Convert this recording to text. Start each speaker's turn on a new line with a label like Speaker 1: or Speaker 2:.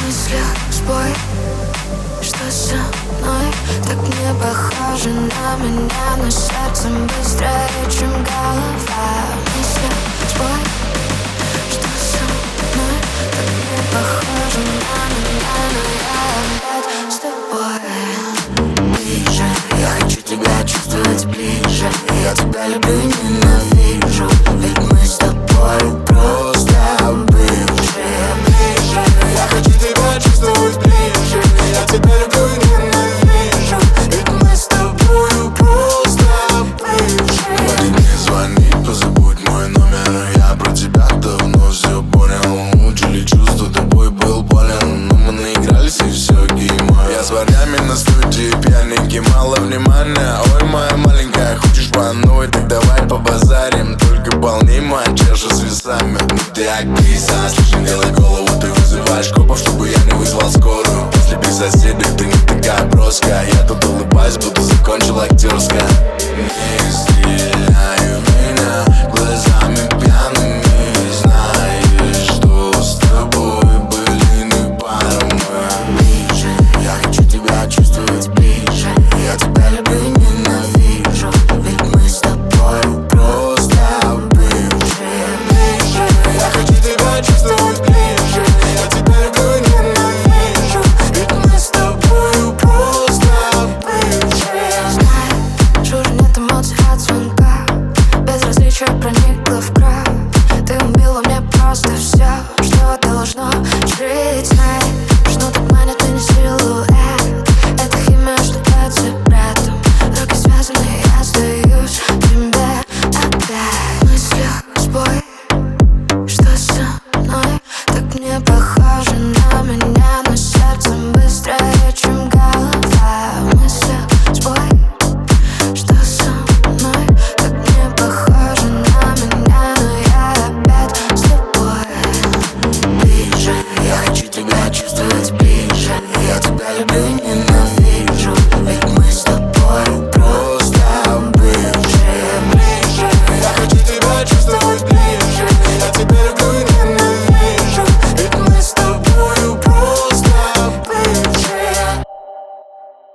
Speaker 1: мыслях сбой, что со мной так не похоже на меня, но сердцем быстрее, чем голова. В мыслях сбой, что со мной так не похоже на меня, но я опять с тобой. Ближе, я хочу тебя чувствовать ближе, я тебя люблю и ненавижу, ведь мы с тобой просто бывшие. Ближе, я хочу тебя чувствовать ближе, я тебя люблю и ненавижу, ведь мы с тобой просто бывшие.
Speaker 2: Хватит мне звонить, позабудь мой номер, я про тебя давно все понял. Мучили чувства, тобой был болен, но мы наигрались и все геймо. Я с парнями на студии, пьяненький, мало внимания. Ой, моя маленькая, хочешь ванной, так давай побазарим. Только полней моя чаша с весами. Ну ты актриса, слишком делай голову, ты вызываешь копов, чтобы я не вызвал скорую. После без соседей ты не такая броская, я тут улыбаюсь, будто закончил актерское. Не стреляй в меня глазами пьяными, знаешь, что с тобой были не пара мы.
Speaker 1: Ближе, я хочу тебя чувствовать ближе, я тебя люблю и ненавижу, ведь мы с тобой просто бывшие. Ближе,
Speaker 2: Я хочу тебя чувствовать ближе, я тебя люблю и ненавижу,
Speaker 1: ведь мы с тобой просто бывшие. Знаешь, уже нет эмоций от звонка, безразличие проникло в кровь. Ты убила мне просто все, что должно жить. Знай, что так манит и не силуэт, это химия, что под запретом. Руки связаны, я сдаюсь тебе опять. В мыслях сбой, что со мной так не похоже на меня, но сердцем быстрее, чем голова. В мыслях сбой, что со мной так не похоже на меня, но я опять с тобой. Ближе, я хочу тебя чувствовать ближе, я тебя люблю и